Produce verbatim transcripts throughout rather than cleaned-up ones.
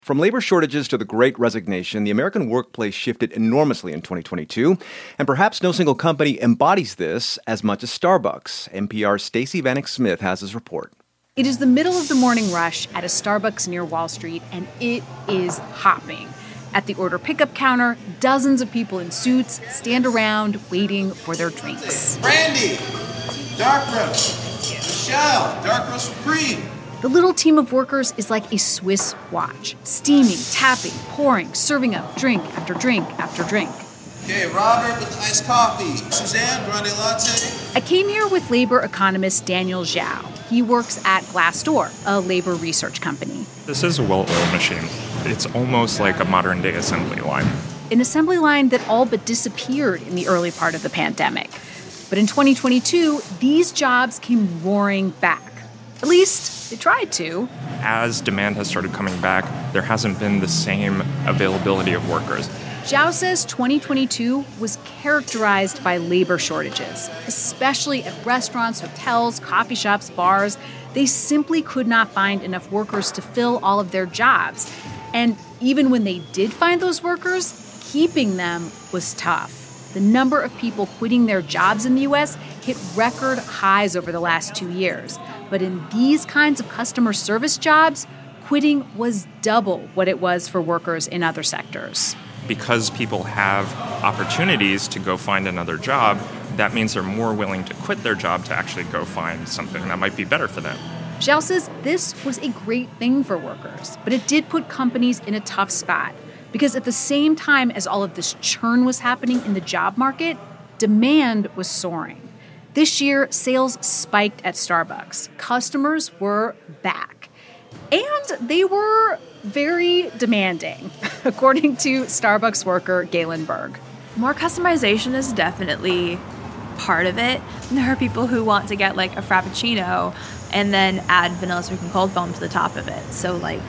From labor shortages to the Great Resignation, the American workplace shifted enormously in twenty twenty-two, and perhaps no single company embodies this as much as Starbucks. N P R's Stacey Vanek Smith has his report. It is the middle of the morning rush at a Starbucks near Wall Street, and it is hopping. At the order pickup counter, dozens of people in suits stand around waiting for their drinks. Brandy, dark roast, Michelle, dark roast with cream. The little team of workers is like a Swiss watch, steaming, tapping, pouring, serving up drink after drink after drink. Okay, Robert with iced coffee. Suzanne, grande latte. I came here with labor economist Daniel Zhao. He works at Glassdoor, a labor research company. This is a well-oiled machine. It's almost like a modern-day assembly line. An assembly line that all but disappeared in the early part of the pandemic. But in twenty twenty-two, these jobs came roaring back. At least, they tried to. As demand has started coming back, there hasn't been the same availability of workers. Zhao says twenty twenty-two was characterized by labor shortages, especially at restaurants, hotels, coffee shops, bars. They simply could not find enough workers to fill all of their jobs. And even when they did find those workers, keeping them was tough. The number of people quitting their jobs in the U S hit record highs over the last two years. But in these kinds of customer service jobs, quitting was double what it was for workers in other sectors. Because people have opportunities to go find another job, that means they're more willing to quit their job to actually go find something that might be better for them. Zhao says this was a great thing for workers, but it did put companies in a tough spot. Because at the same time as all of this churn was happening in the job market, demand was soaring. This year, sales spiked at Starbucks. Customers were back. And they were very demanding, according to Starbucks worker Galen Berg. More customization is definitely part of it. There are people who want to get like a Frappuccino and then add vanilla sweetened cold foam to the top of it. So like,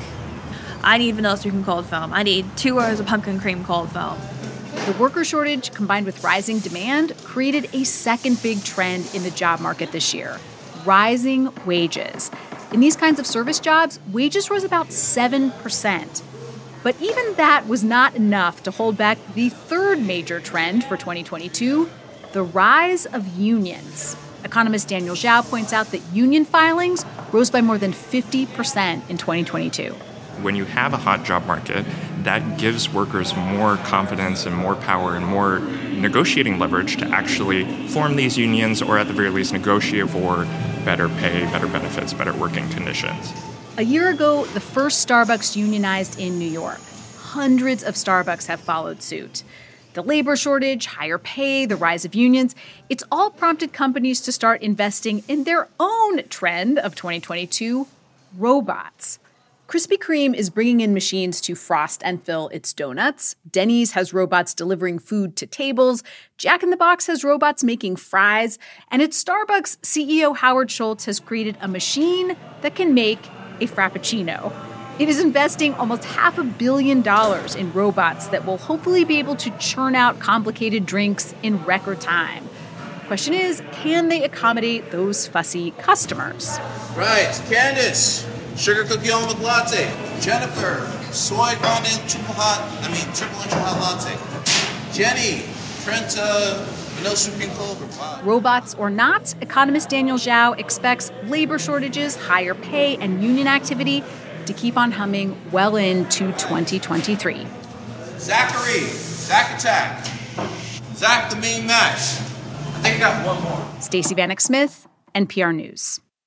I need vanilla sweetened cold foam. I need two rows of pumpkin cream cold foam. The worker shortage, combined with rising demand, created a second big trend in the job market this year: rising wages. In these kinds of service jobs, wages rose about seven percent. But even that was not enough to hold back the third major trend for twenty twenty-two, the rise of unions. Economist Daniel Zhao points out that union filings rose by more than fifty percent in twenty twenty-two. When you have a hot job market, that gives workers more confidence and more power and more negotiating leverage to actually form these unions, or at the very least negotiate for better pay, better benefits, better working conditions. A year ago, the first Starbucks unionized in New York. Hundreds of Starbucks have followed suit. The labor shortage, higher pay, the rise of unions, it's all prompted companies to start investing in their own trend of twenty twenty-two, robots. Krispy Kreme is bringing in machines to frost and fill its donuts. Denny's has robots delivering food to tables. Jack in the Box has robots making fries. And at Starbucks, C E O Howard Schultz has created a machine that can make a Frappuccino. It is investing almost half a billion dollars in robots that will hopefully be able to churn out complicated drinks in record time. Question is, can they accommodate those fussy customers? Right, Candace, sugar cookie almond latte. Jennifer, soy grande triple hot, I mean triple extra hot latte. Jenny, Trenta, vanilla supreme cold. Wow. Robots or not, economist Daniel Zhao expects labor shortages, higher pay, and union activity to keep on humming well into twenty twenty-three. Zachary, Zach Attack. Zach the main match. I think I got one more. Stacey Vanek Smith, N P R News.